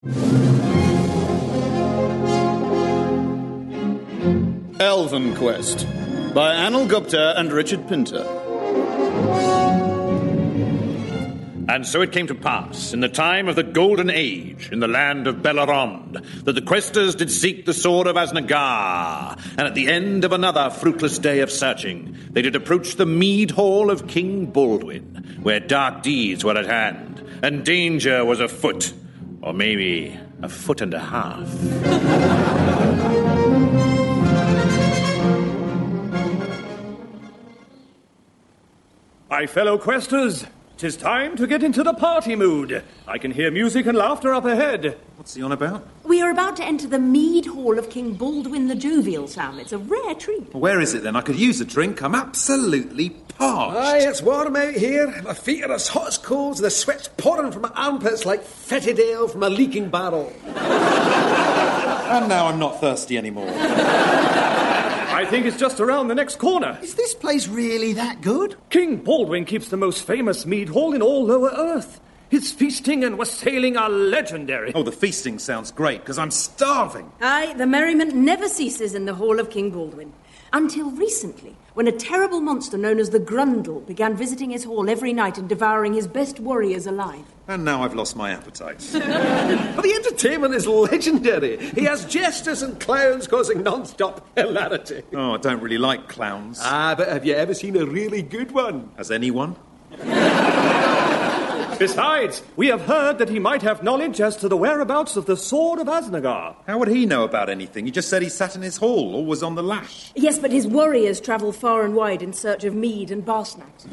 Elven Quest by Anil Gupta and Richard Pinter. And so it came to pass, in the time of the Golden Age, in the land of Bellerond, that the questers did seek the sword of Asnagar, and at the end of another fruitless day of searching, they did approach the mead hall of King Baldwin, where dark deeds were at hand, and danger was afoot, or maybe a foot and a half. My fellow questers, 'tis time to get into the party mood. I can hear music and laughter up ahead. What's he on about? We are about to enter the mead hall of King Baldwin the Jovial, Sam. It's a rare treat. Well, where is it then? I could use a drink. I'm absolutely parched. Aye, it's warm out here. My feet are as hot as coals, and the sweat's pouring from my armpits like fetid ale from a leaking barrel. And now I'm not thirsty anymore. I think it's just around the next corner. Is this place really that good? King Baldwin keeps the most famous mead hall in all Lower Earth. His feasting and wassailing are legendary. Oh, the feasting sounds great, because I'm starving. Aye, the merriment never ceases in the hall of King Baldwin. Until recently, when a terrible monster known as the Grundle began visiting his hall every night and devouring his best warriors alive. And now I've lost my appetite. But the entertainment is legendary. He has jesters and clowns causing non-stop hilarity. Oh, I don't really like clowns. Ah, but have you ever seen a really good one? Has anyone? Besides, we have heard that he might have knowledge as to the whereabouts of the sword of Asnagar. How would he know about anything? He just said he sat in his hall, always on the lash. Yes, but his warriors travel far and wide in search of mead and bar snacks.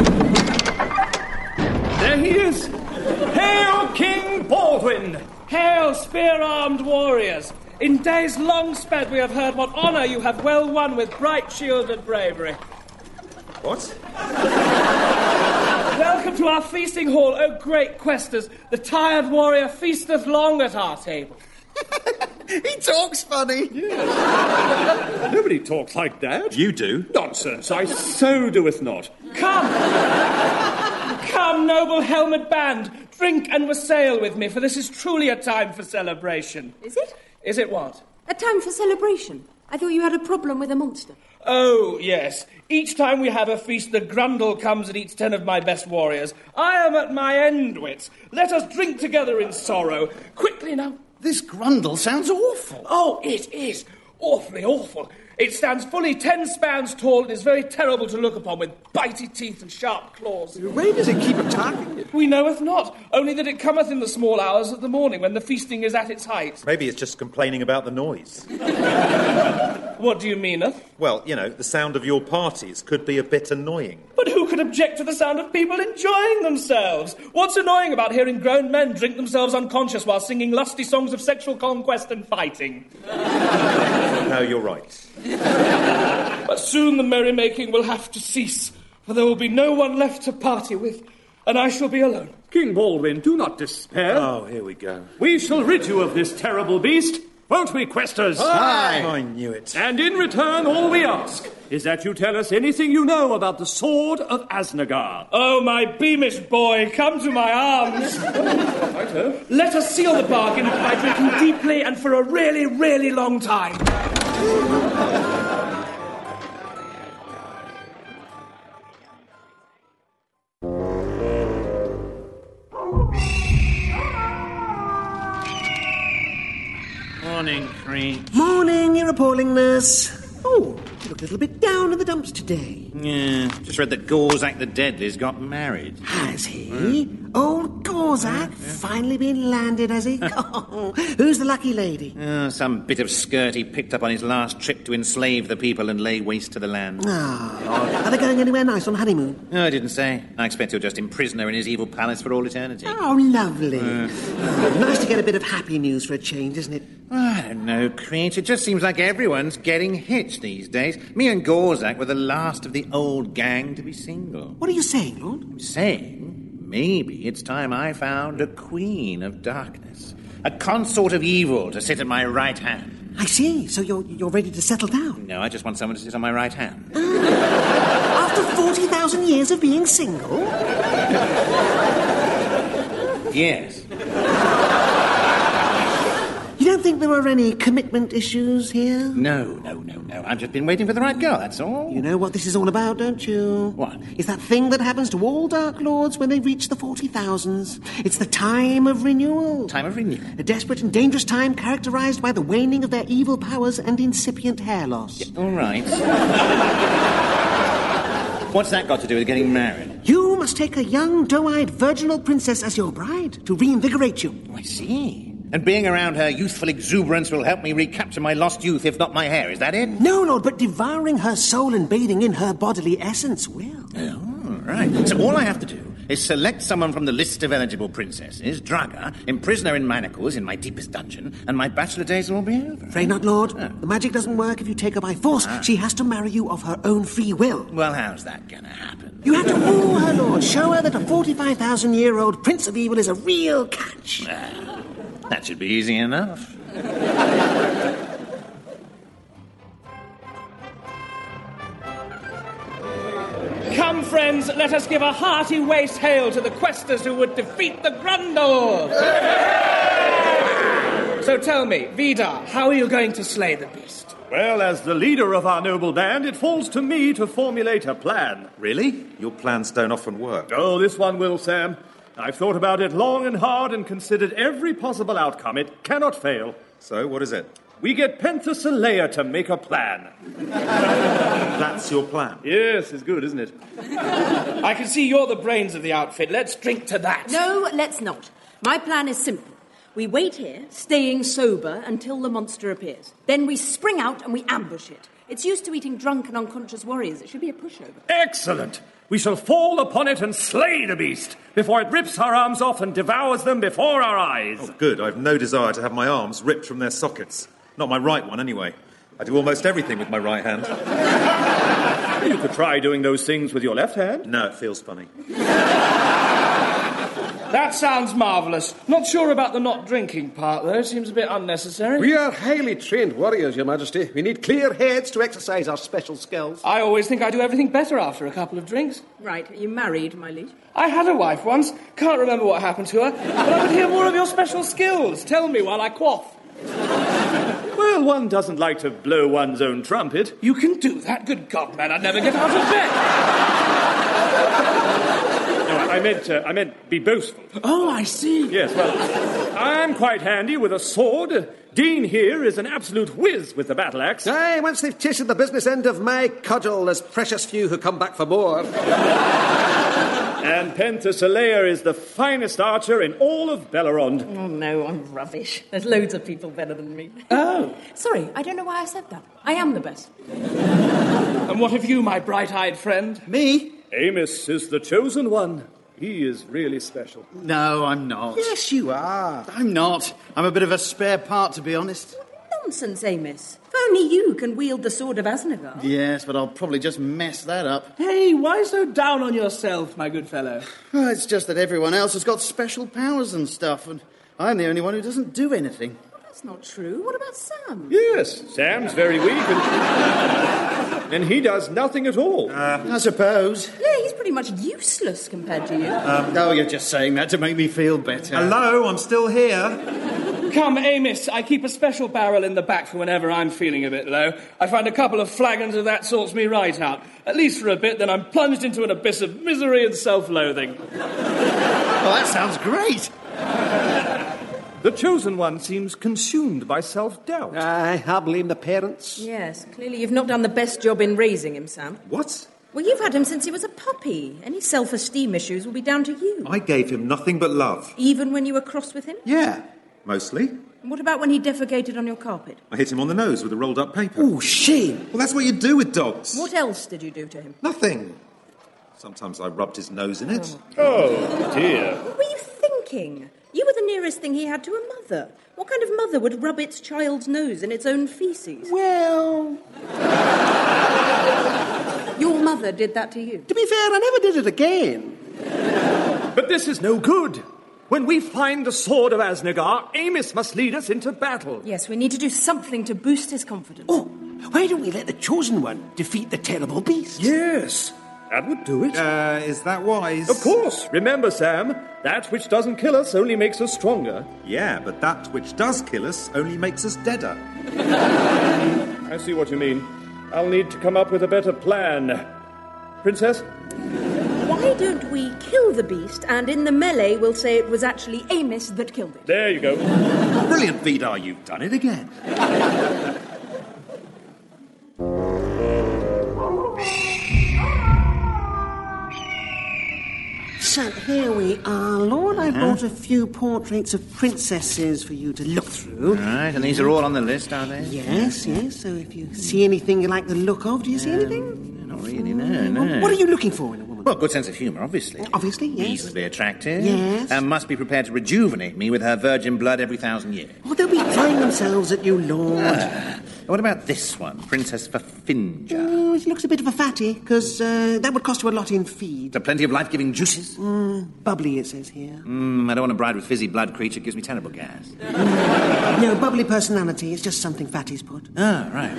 There he is! Hail, King Baldwin! Hail, spear-armed warriors! In days long sped we have heard what honour you have well won with bright shield and bravery. What? Welcome to our feasting hall, O great questers. The tired warrior feasteth long at our table. He talks funny. Yeah. Nobody talks like that. You do. Nonsense, I so doeth not. Come! Come, noble helmet band, drink and wassail with me, for this is truly a time for celebration. Is it? Is it what? A time for celebration? I thought you had a problem with a monster. Oh, yes. Each time we have a feast, the Grundle comes and eats 10 of my best warriors. I am at my end wits. Let us drink together in sorrow. Quickly now. This Grundle sounds awful. Oh, it is. Awfully awful. It stands fully 10 spans tall and is very terrible to look upon, with bitey teeth and sharp claws. Why does it keep attacking you? We knoweth not, only that it cometh in the small hours of the morning when the feasting is at its height. Maybe it's just complaining about the noise. What do you meaneth? Well, you know, the sound of your parties could be a bit annoying. But who could object to the sound of people enjoying themselves? What's annoying about hearing grown men drink themselves unconscious while singing lusty songs of sexual conquest and fighting? No, you're right. But soon the merrymaking will have to cease, for there will be no one left to party with, and I shall be alone. King Baldwin, do not despair. Oh, here we go. We shall rid you of this terrible beast, won't we, questers? Aye. I knew it. And in return, all we ask is that you tell us anything you know about the sword of Asnagar. Oh, my beamish boy, come to my arms. Let us seal the bargain by drinking deeply and for a really, really long time. Morning, Creech. Morning, your appallingness. Oh, you look a little bit down in the dumps today. Yeah, just read that Gorzak the Deadly's got married. Has he? Old Gorzak? Finally been landed, has he? Oh, who's the lucky lady? Some bit of skirt he picked up on his last trip to enslave the people and lay waste to the land. Are they going anywhere nice on honeymoon? No, I didn't say. I expect he'll just imprison her in his evil palace for all eternity. Oh, lovely. Nice to get a bit of happy news for a change, isn't it? I don't know, Creech. It just seems like everyone's getting hitched these days. Me and Gorzak were the last of the old gang to be single. What are you saying, Lord? I'm saying maybe it's time I found a queen of darkness, a consort of evil to sit at my right hand. I see. So you're ready to settle down? No, I just want someone to sit on my right hand. After 40,000 years of being single? Yes. think there are any commitment issues here? No. I've just been waiting for the right girl, that's all. You know what this is all about, don't you? What? It's that thing that happens to all Dark Lords when they reach the 40,000s. It's the time of renewal. Time of renewal? A desperate and dangerous time characterized by the waning of their evil powers and incipient hair loss. Yeah, all right. What's that got to do with getting married? You must take a young, doe-eyed, virginal princess as your bride to reinvigorate you. Oh, I see. And being around her youthful exuberance will help me recapture my lost youth, if not my hair. Is that it? No, Lord, but devouring her soul and bathing in her bodily essence will. Oh, right. So all I have to do is select someone from the list of eligible princesses, drug her, imprison her in manacles in my deepest dungeon, and my bachelor days will be over. Afraid not, Lord. The magic doesn't work if you take her by force. She has to marry you of her own free will. Well, how's that gonna happen? You have to woo her, Lord. Show her that a 45,000-year-old Prince of Evil is a real catch. That should be easy enough. Come, friends, let us give a hearty waste hail to the questers who would defeat the Grundle! So tell me, Vidar, how are you going to slay the beast? Well, as the leader of our noble band, it falls to me to formulate a plan. Really? Your plans don't often work. Oh, this one will, Sam. I've thought about it long and hard and considered every possible outcome. It cannot fail. So, what is it? We get Penthesilea to make a plan. That's your plan? Yes, it's good, isn't it? I can see you're the brains of the outfit. Let's drink to that. No, let's not. My plan is simple. We wait here, staying sober, until the monster appears. Then we spring out and we ambush it. It's used to eating drunk and unconscious warriors. It should be a pushover. Excellent! We shall fall upon it and slay the beast before it rips our arms off and devours them before our eyes. Oh, good. I've no desire to have my arms ripped from their sockets. Not my right one, anyway. I do almost everything with my right hand. You could try doing those things with your left hand. No, it feels funny. That sounds marvellous. Not sure about the not drinking part, though. Seems a bit unnecessary. We are highly trained warriors, Your Majesty. We need clear heads to exercise our special skills. I always think I do everything better after a couple of drinks. Right, are you married, my liege? I had a wife once. Can't remember what happened to her. But I would hear more of your special skills. Tell me while I quaff. Well, one doesn't like to blow one's own trumpet. You can do that? Good God, man, I'd never get out of bed. No, I meant be boastful. Oh, I see. Yes, well, I'm quite handy with a sword. Dean here is an absolute whiz with the battle axe. Aye, once they've tasted the business end of my cudgel, there's precious few who come back for more. And Penthesilea is the finest archer in all of Bellerond. Oh, no, I'm rubbish. There's loads of people better than me. Oh. Sorry, I don't know why I said that. I am the best. And what of you, my bright-eyed friend? Me? Amos is the chosen one. He is really special. No, I'm not. Yes, you are. I'm not. I'm a bit of a spare part, to be honest. Nonsense, Amos. If only you can wield the sword of Asnagar. Yes, but I'll probably just mess that up. Hey, why so down on yourself, my good fellow? Oh, it's just that everyone else has got special powers and stuff, and I'm the only one who doesn't do anything. That's not true. What about Sam? Yes, Sam's very weak and he does nothing at all. I suppose. Yeah, he's pretty much useless compared to you. Oh, you're just saying that to make me feel better. Hello, I'm still here. Come, Amos, I keep a special barrel in the back for whenever I'm feeling a bit low. I find a couple of flagons of that sorts me right out. At least for a bit, then I'm plunged into an abyss of misery and self-loathing. Well, that sounds great. The chosen one seems consumed by self-doubt. Aye, I blame the parents. Yes, clearly you've not done the best job in raising him, Sam. What? Well, you've had him since he was a puppy. Any self-esteem issues will be down to you. I gave him nothing but love. Even when you were cross with him? Yeah, mostly. And what about when he defecated on your carpet? I hit him on the nose with a rolled-up paper. Oh, shame. Well, that's what you do with dogs. What else did you do to him? Nothing. Sometimes I rubbed his nose in it. Oh, dear. What were you thinking? You were the nearest thing he had to a mother. What kind of mother would rub its child's nose in its own feces? Well, Your mother did that to you? to be fair, I never did it again. But this is no good. When we find the sword of Asnagar, Amos must lead us into battle. Yes, we need to do something to boost his confidence. Oh, why don't we let the chosen one defeat the terrible beast? Yes. That would do it. Is that wise? Of course. Remember, Sam, that which doesn't kill us only makes us stronger. Yeah, but that which does kill us only makes us deader. I see what you mean. I'll need to come up with a better plan. Princess? Why don't we kill the beast, and in the melee we'll say it was actually Amos that killed it? There you go. Brilliant, Vidar, you've done it again. So here we are, Lord. I brought a few portraits of princesses for you to look through. Right, and these are all on the list, are they? Yes, yes. So if you see anything you like the look of, do you see anything? Not really, no. What are you looking for in a woman? Well, good sense of humour, obviously. Obviously, yes. Reasonably attractive. Yes. And must be prepared to rejuvenate me with her virgin blood every 1,000 years. Oh, they'll be throwing themselves at you, Lord. What about this one, Princess Fafinja? Oh, she looks a bit of a fatty, because that would cost you a lot in feed. So plenty of life-giving juices? Bubbly, it says here. I don't want a bride with fizzy blood creature. It gives me terrible gas. No, bubbly personality. It's just something fatties put. Ah, right.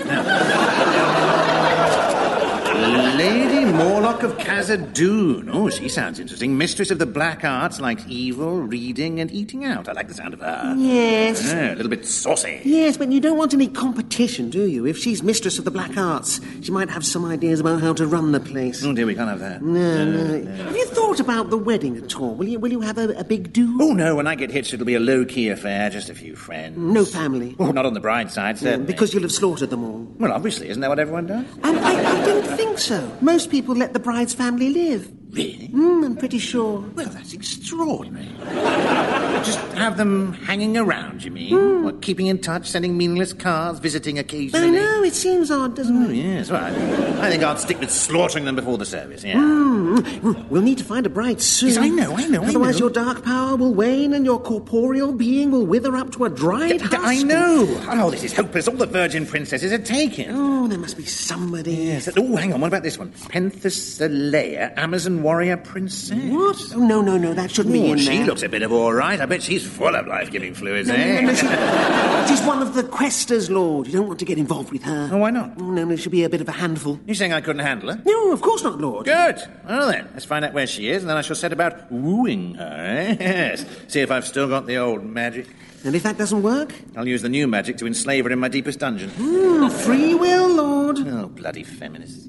Now. Lady Morlock of Khazad-dûn. Oh, she sounds interesting. Mistress of the black arts, likes evil, reading, and eating out. I like the sound of her. Yes. A little bit saucy. Yes, but you don't want any competition, do you? If she's mistress of the black arts, she might have some ideas about how to run the place. Oh, dear, we can't have that. No. Have you thought about the wedding at all? Will you have a big do? Oh, no, when I get hitched, it'll be a low-key affair, just a few friends. No family? Oh, not on the bride's side, certainly. Because you'll have slaughtered them all. Well, obviously, isn't that what everyone does? I don't think so. Most people let the bride's family live. Really? I'm pretty sure. Well, that's extraordinary. Just have them hanging around, you mean? What, keeping in touch, sending meaningless cards, visiting occasionally? I know, it seems odd, doesn't it? Yes, well, I think I'd stick with slaughtering them before the service, yeah. We'll need to find a bride soon. Yes, I know. Otherwise your dark power will wane and your corporeal being will wither up to a dried husk. I know. Oh, this is hopeless. All the virgin princesses are taken. Oh, there must be somebody. Yes. Oh, hang on. What about this one? Penthesilea, Amazon warrior princess. What? Oh, no. That shouldn't be in there. She looks a bit of all right. I bet she's full of life-giving fluids, No, she's one of the questers, Lord. You don't want to get involved with her. Oh, why not? Oh, no, she'll be a bit of a handful. You saying I couldn't handle her? No, of course not, Lord. Good. Well, then, let's find out where she is, and then I shall set about wooing her, eh? Yes. See if I've still got the old magic. And if that doesn't work? I'll use the new magic to enslave her in my deepest dungeon. Free will, Lord. Oh, bloody feminists.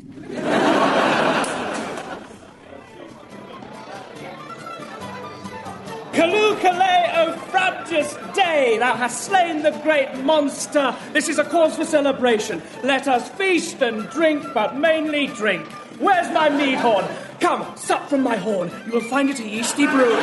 Kalukale, O frabjous day, thou hast slain the great monster. This is a cause for celebration. Let us feast and drink, but mainly drink. Where's my mead horn? Come, sup from my horn. You will find it a yeasty brew.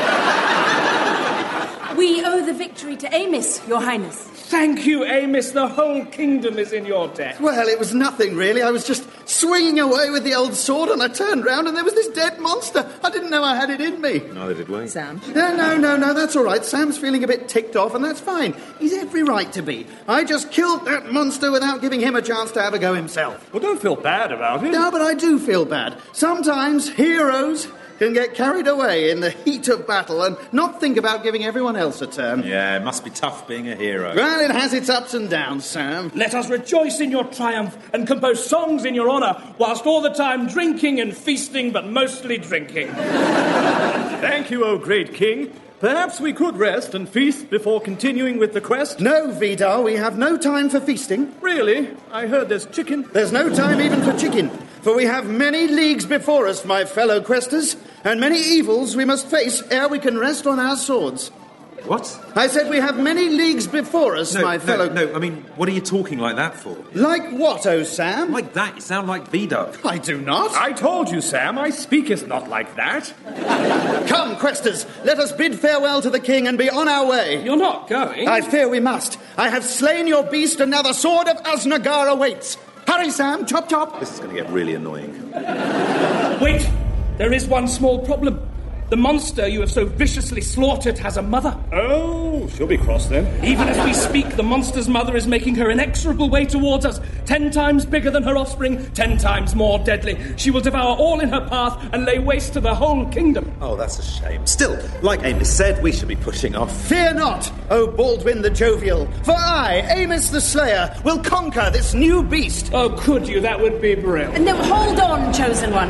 We owe the victory to Amos, Your Highness. Thank you, Amos. The whole kingdom is in your debt. Well, it was nothing, really. I was just swinging away with the old sword, and I turned round, and there was this dead monster. I didn't know I had it in me. Neither did we. Sam? No, that's all right. Sam's feeling a bit ticked off, and that's fine. He's every right to be. I just killed that monster without giving him a chance to have a go himself. Well, don't feel bad about it. No, but I do feel bad. Sometimes heroes can get carried away in the heat of battle and not think about giving everyone else a turn. Yeah, it must be tough being a hero. Well, it has its ups and downs, Sam. Let us rejoice in your triumph and compose songs in your honour, whilst all the time drinking and feasting, but mostly drinking. Thank you, O great king. Perhaps we could rest and feast before continuing with the quest? No, Vidar, we have no time for feasting. Really? I heard there's chicken. There's no time even for chicken, for we have many leagues before us, my fellow questers, and many evils we must face ere we can rest on our swords. What? I said we have many leagues before us, my fellow... No, I mean, what are you talking like that for? Like what, oh Sam? Like that? You sound like Vidar. I do not. I told you, Sam, I speaketh not like that. Come, questers, let us bid farewell to the king and be on our way. You're not going? I fear we must. I have slain your beast, and now the sword of Asnagar awaits. Hurry, Sam, chop, chop. This is going to get really annoying. Wait, there is one small problem. The monster you have so viciously slaughtered has a mother. Oh, she'll be cross then. Even as we speak, the monster's mother is making her inexorable way towards us. 10 times bigger than her offspring, 10 times more deadly. She will devour all in her path and lay waste to the whole kingdom. Oh, that's a shame. Still, like Amos said, we should be pushing off. Fear not, O Baldwin the Jovial, for I, Amos the Slayer, will conquer this new beast. Oh, could you? That would be brilliant. No, hold on, Chosen One.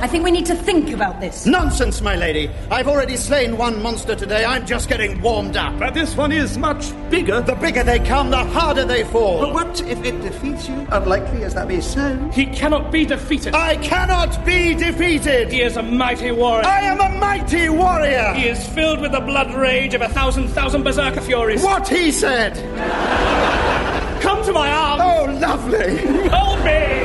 I think we need to think about this. Nonsense, my lady. I've already slain one monster today. I'm just getting warmed up. But this one is much bigger. The bigger they come, the harder they fall. But what if it defeats you? Unlikely as that be so. He cannot be defeated. I cannot be defeated. He is a mighty warrior. I am a mighty warrior. He is filled with the blood rage of 1,000 berserker furies. What he said. Come to my arms. Oh, lovely. Hold me.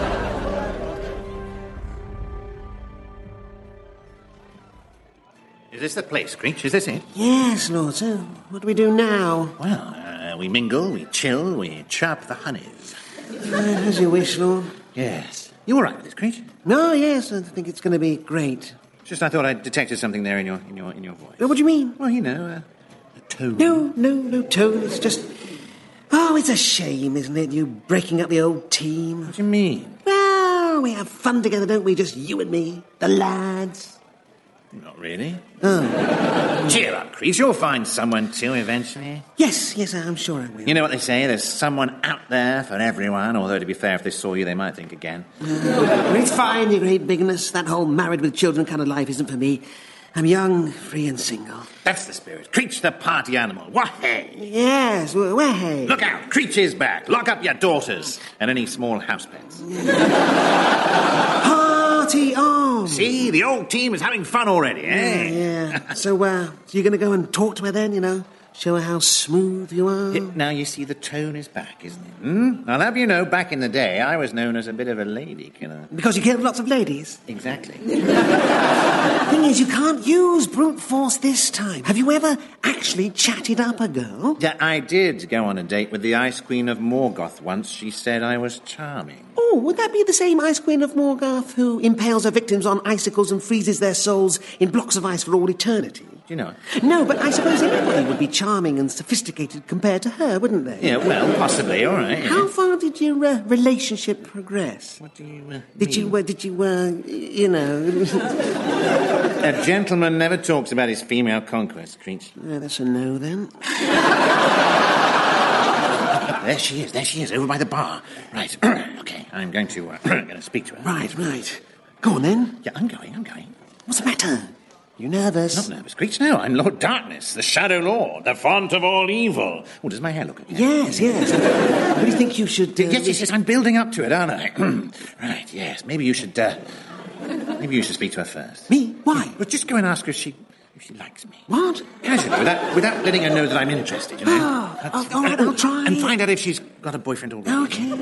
Is this the place, Screech? Is this it? Yes, Lord. So, what do we do now? Well, we mingle, we chill, we chirp the honeys. As you wish, Lord. Yes. You all right with this, Screech? No, yes, I think it's going to be great. Just I thought I detected something there in your voice. What do you mean? Well, you know, a tone. No tone. It's just... Oh, it's a shame, isn't it? You breaking up the old team. What do you mean? Well, we have fun together, don't we? Just you and me. The lads. Not really. Oh. Cheer up, Crease. You'll find someone too eventually. Yes, I'm sure I will. You know what they say? There's someone out there for everyone, although to be fair, if they saw you, they might think again. It's fine, you great bigness. That whole married with children kind of life isn't for me. I'm young, free and single. That's the spirit. Creech the party animal. Wah-hey! Yes, wah-hey. Look out! Creech is back. Lock up your daughters and any small house pets. Party on! See? The old team is having fun already, eh? Yeah. So you're going to go and talk to her then, you know? Show her how smooth you are? Yeah, now, you see, the tone is back, isn't it? I'll have you know, back in the day, I was known as a bit of a lady killer. Because you killed lots of ladies? Exactly. The thing is, you can't use brute force this time. Have you ever actually chatted up a girl? Yeah, I did go on a date with the Ice Queen of Morgoth once. She said I was charming. Oh, would that be the same Ice Queen of Morgoth who impales her victims on icicles and freezes their souls in blocks of ice for all eternity? Do you know? No, but I suppose everybody would be charming and sophisticated compared to her, wouldn't they? Yeah, well, possibly, all right. How far did your relationship progress? What do you Did you, A gentleman never talks about his female conquest, Creech. That's a no, then. There she is, over by the bar. Right, okay, I'm going to speak to her. Right. Go on, then. Yeah, I'm going. What's the matter? You nervous? Not nervous, Creech, no. I'm Lord Darkness, the Shadow Lord, the font of all evil. Oh, does my hair look okay? Yes. What do you think you should do? Yes, I'm building up to it, aren't I? Right, yes. Maybe you should speak to her first. Me? Why? Well, just go and ask her if she likes me. What? Casually, without letting her know that I'm interested, you know? All right, I'll try. And find out if she's got a boyfriend already. Okay.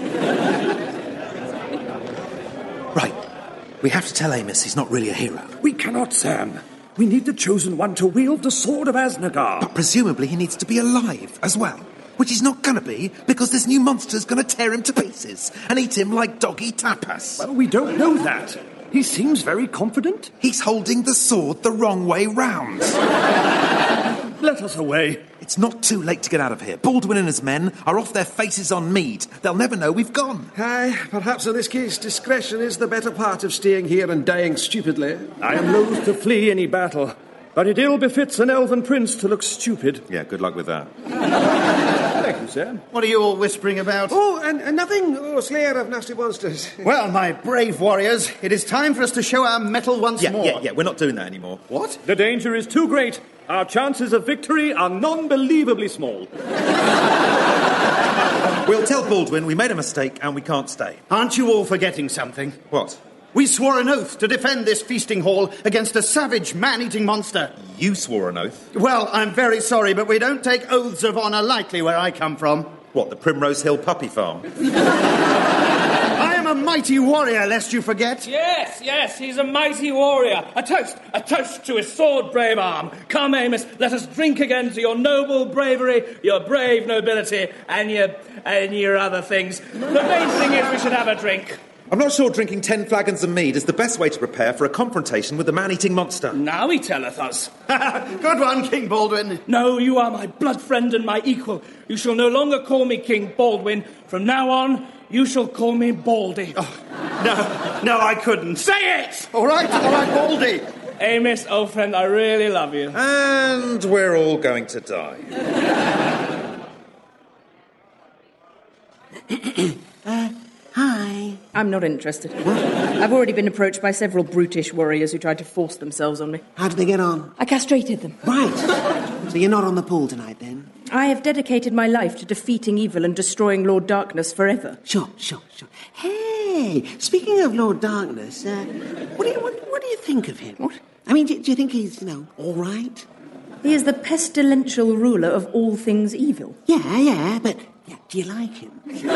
Right. We have to tell Amos he's not really a hero. We cannot, Sam. We need the chosen one to wield the sword of Asnagar. But presumably he needs to be alive as well. Which he's not going to be, because this new monster's going to tear him to pieces and eat him like doggy tapas. Well, we don't know that. He seems very confident. He's holding the sword the wrong way round. Let us away. It's not too late to get out of here. Baldwin and his men are off their faces on Mead. They'll never know we've gone. Aye, perhaps in this case discretion is the better part of staying here and dying stupidly. I am loath to flee any battle, but it ill befits an elven prince to look stupid. Yeah, good luck with that. Thank you, Sam. What are you all whispering about? Oh, and nothing. Oh, slayer of nasty monsters. Well, my brave warriors, it is time for us to show our mettle once more. Yeah, we're not doing that anymore. What? The danger is too great. Our chances of victory are non-believably small. We'll tell Baldwin we made a mistake and we can't stay. Aren't you all forgetting something? What? We swore an oath to defend this feasting hall against a savage, man-eating monster. You swore an oath? Well, I'm very sorry, but we don't take oaths of honour lightly where I come from. What, the Primrose Hill puppy farm? I am a mighty warrior, lest you forget. Yes, he's a mighty warrior. A toast to his sword brave arm. Come, Amos, let us drink again to your noble bravery, your brave nobility, and your other things. The main thing is we should have a drink. I'm not sure drinking 10 flagons of mead is the best way to prepare for a confrontation with the man-eating monster. Now he telleth us. Good one, King Baldwin. No, you are my blood friend and my equal. You shall no longer call me King Baldwin. From now on, you shall call me Baldy. Oh, no, I couldn't. Say it! All right, Baldy. Amos, old friend, I really love you. And we're all going to die. Hi. I'm not interested. I've already been approached by several brutish warriors who tried to force themselves on me. How did they get on? I castrated them. Right. So you're not on the pool tonight, then? I have dedicated my life to defeating evil and destroying Lord Darkness forever. Sure. Hey, speaking of Lord Darkness, what do you think of him? What? I mean, do you think he's, all right? He is the pestilential ruler of all things evil. Yeah, but do you like him?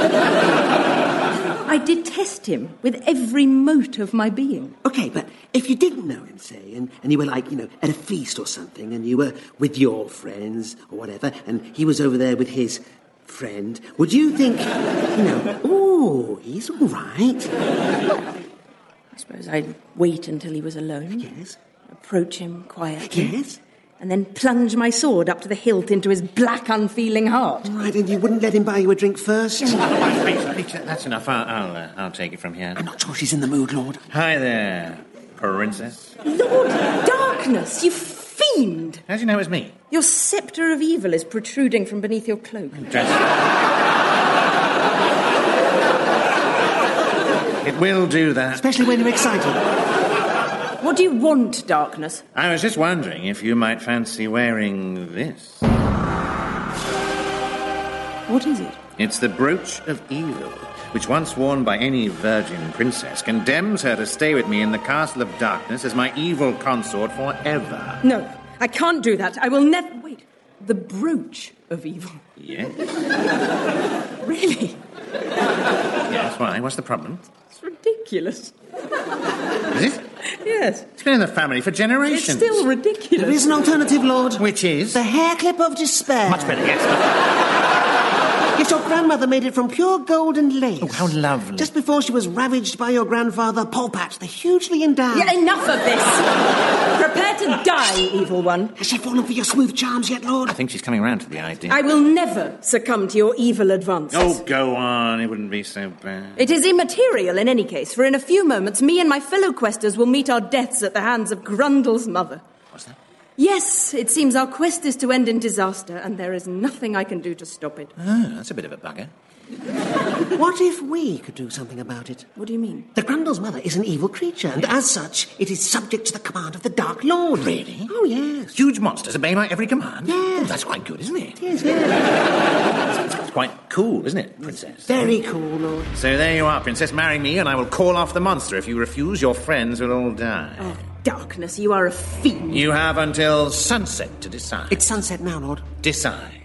I detest him with every mote of my being. Okay, but if you didn't know him, say, and you were at a feast or something, and you were with your friends or whatever, and he was over there with his friend, would you think, oh, he's all right? I suppose I'd wait until he was alone. Yes. Approach him quietly. Yes. And then plunge my sword up to the hilt into his black, unfeeling heart. Right, and you wouldn't let him buy you a drink first? Rachel, that's enough. I'll take it from here. I'm not sure she's in the mood, Lord. Hi there, princess. Lord Darkness, you fiend! How do you know it was me? Your sceptre of evil is protruding from beneath your cloak. It will do that. Especially when you're excited. What do you want, Darkness? I was just wondering if you might fancy wearing this. What is it? It's the Brooch of Evil, which once worn by any virgin princess condemns her to stay with me in the Castle of Darkness as my evil consort forever. No, I can't do that. I will never... Wait. The Brooch of Evil? Yes. Really? Yes, why? What's the problem? It's ridiculous. Is it? Yes. It's been in the family for generations. It's still ridiculous. There is an alternative, Lord. Which is? The hair clip of despair. Much better, yes. Yes, your grandmother made it from pure gold and lace. Oh, how lovely. Just before she was ravaged by your grandfather, Polpat, the hugely endowed. Yeah, enough of this. Prepare to die, evil one. Has she fallen for your smooth charms yet, Lord? I think she's coming round to the idea. I will never succumb to your evil advances. Oh, go on. It wouldn't be so bad. It is immaterial in any case, for in a few moments, me and my fellow questers will meet our deaths at the hands of Grundle's mother. What's that? Yes, it seems our quest is to end in disaster, and there is nothing I can do to stop it. Oh, that's a bit of a bugger. What if we could do something about it? What do you mean? The Grundle's mother is an evil creature, and as such, it is subject to the command of the Dark Lord. Really? Oh, yes. Huge monsters obey my every command? Yes. Oh, that's quite good, isn't it? Yes, yes. It's quite cool, isn't it, Princess? Very cool, Lord. So there you are, Princess. Marry me, and I will call off the monster. If you refuse, your friends will all die. Oh, Darkness, you are a fiend. You have until sunset to decide. It's sunset now, Lord. Decide.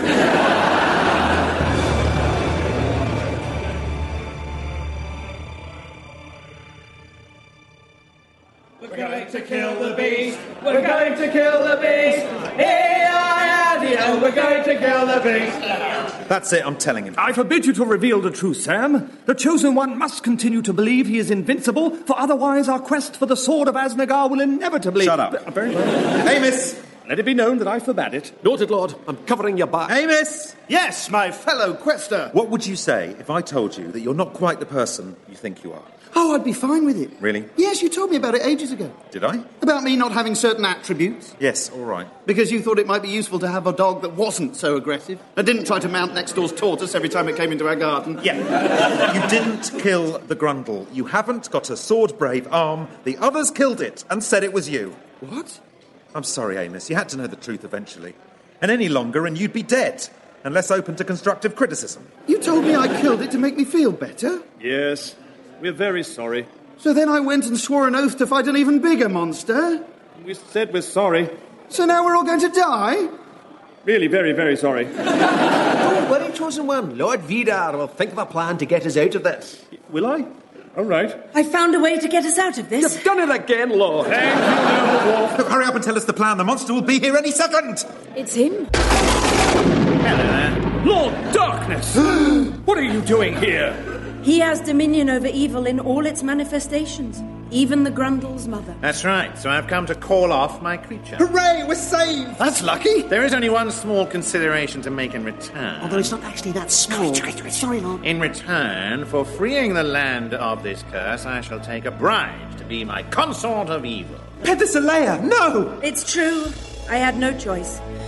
We're going to kill the beast. We're going to kill the beast. E-I-R-D-O. We're going to kill the beast. That's it, I'm telling him. I forbid you to reveal the truth, Sam. The Chosen One must continue to believe he is invincible, for otherwise our quest for the Sword of Asnagar will inevitably... Shut up. Very well. Amos! Let it be known that I forbade it. Noted, Lord. I'm covering your back. Amos! Yes, my fellow quester. What would you say if I told you that you're not quite the person you think you are? Oh, I'd be fine with it. Really? Yes, you told me about it ages ago. Did I? About me not having certain attributes. Yes, all right. Because you thought it might be useful to have a dog that wasn't so aggressive. That didn't try to mount next door's tortoise every time it came into our garden. Yeah. You didn't kill the Grundle. You haven't got a sword-brave arm. The others killed it and said it was you. What? I'm sorry, Amos. You had to know the truth eventually. And any longer and you'd be dead. And less open to constructive criticism. You told me I killed it to make me feel better. Yes, we're very sorry. So then I went and swore an oath to fight an even bigger monster. We said we're sorry. So now we're all going to die? Really, very, very sorry. Don't worry, Chosen One. Lord Vidar will think of a plan to get us out of this. Will I? All right. I found a way to get us out of this. You've done it again, Lord. Thank you, Noble Dwarf. Look, hurry up and tell us the plan. The monster will be here any second. It's him. Hello there. Lord Darkness! What are you doing here? He has dominion over evil in all its manifestations, even the Grundle's mother. That's right. So I've come to call off my creature. Hooray, we're saved! That's lucky. There is only one small consideration to make in return. Although it's not actually that small. Sorry, Lord. In return for freeing the land of this curse, I shall take a bride to be my consort of evil. Penthesilea, no! It's true. I had no choice.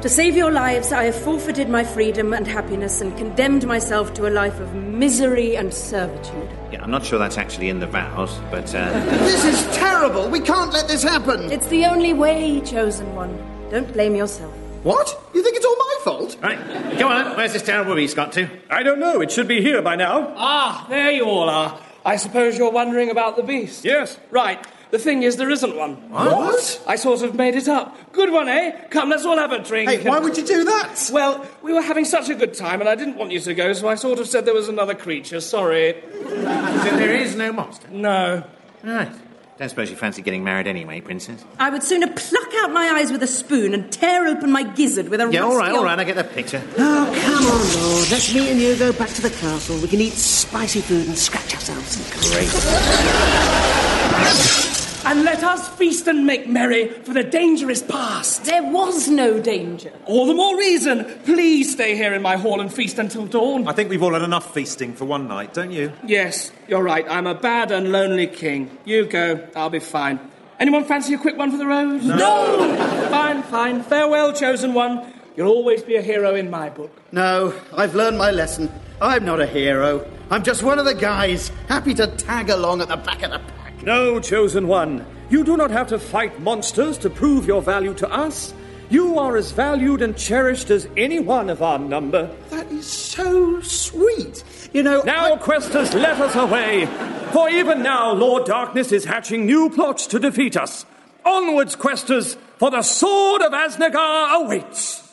To save your lives, I have forfeited my freedom and happiness and condemned myself to a life of misery and servitude. Yeah, I'm not sure that's actually in the vows, but, This is terrible! We can't let this happen! It's the only way, Chosen One. Don't blame yourself. What? You think it's all my fault? Right, go on. Where's this terrible beast got to? I don't know. It should be here by now. Ah, there you all are. I suppose you're wondering about the beast. Yes. Right. The thing is, there isn't one. What? I sort of made it up. Good one, eh? Come, let's all have a drink. Hey, why would you do that? Well, we were having such a good time, and I didn't want you to go, so I sort of said there was another creature. Sorry. So there is no monster? No. Right. Don't suppose you fancy getting married anyway, Princess? I would sooner pluck out my eyes with a spoon and tear open my gizzard with a Yeah, rusty all right, I get the picture. Oh, come on, Lord. Let's me and you go back to the castle. We can eat spicy food and scratch ourselves. Great. And let us feast and make merry, for the danger is past. There was no danger. All the more reason. Please stay here in my hall and feast until dawn. I think we've all had enough feasting for one night, don't you? Yes, you're right. I'm a bad and lonely king. You go. I'll be fine. Anyone fancy a quick one for the road? No! Fine. Farewell, Chosen One. You'll always be a hero in my book. No, I've learned my lesson. I'm not a hero. I'm just one of the guys, happy to tag along at the back of the pack. No, Chosen One. You do not have to fight monsters to prove your value to us. You are as valued and cherished as any one of our number. That is so sweet. You know... Now, Questers, let us away. For even now, Lord Darkness is hatching new plots to defeat us. Onwards, Questers, for the sword of Asnagar awaits.